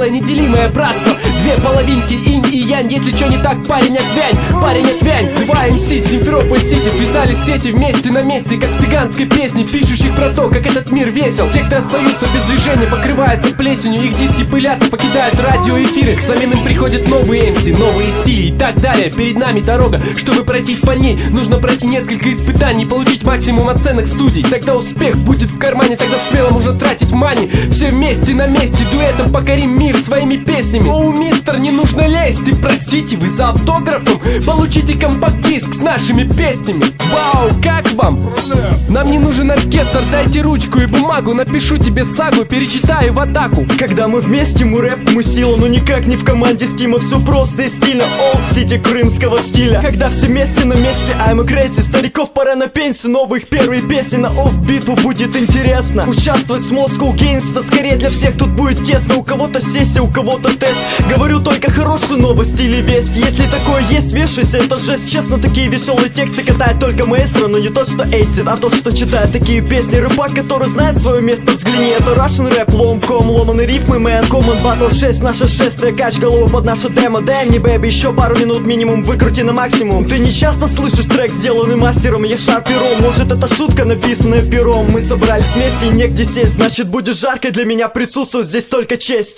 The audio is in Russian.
целое неделимое братство. Две половинки, инь и янь. Если что не так, парень, отвянь, парень, отвянь. Два МС, Симферополь-Сити, связались сети вместе на месте, как в цыганской песне, пишущих про то, как этот мир весел. Те, кто остаются без движения, покрываются плесенью, их диски пылятся, покидают радиоэфиры. Взамен им приходят новые МС, новые стили и так далее. Перед нами дорога, чтобы пройтись по ней, нужно пройти несколько испытаний, получить максимум оценок судей. Тогда успех будет в кармане, тогда смело можно тратить мани. Все вместе на месте, дуэтом покорим мир своими песнями. Оу, мистер, не нужно лезть, и простите, вы за автографом получите компакт-диск с нашими песнями. Вау, как вам? Нам не нужен оркестр, дайте ручку и бумагу, напишу тебе сагу, перечитаю в атаку. Когда мы вместе, мы рэп, мы сила, но никак не в команде Стима. Все просто и стильно, Old City крымского стиля. Когда все вместе на месте, I'm a crazy. Стариков пора на пенсию, новых первые песни на офф-битву будет интересно. Участвовать с Moscow Gangsta, скорее для всех тут будет тесно. У кого-то сессия, у кого-то тест. Говорю только хорошую новость или весть. Если такое есть, вешайся, это жесть. Честно, такие веселые тексты катает только маэстро. Но не то, что эйсит, а то, что читает такие песни. Рэпак, который знает свое место, взгляни. Это Russian рэп, ломком, ломаный рифмы, мэн. Common Battle 6, наше шествие, кач голову под наше демо. Дай мне, бэби, еще пару минут минимум, выкрути на максимум. Ты не часто слышишь трек, сделанный мастером, я шарпером. Может, это шутка, написанная пером. Мы собрались вместе и негде сесть, значит, будет жарко для меня, присутствует здесь только честь.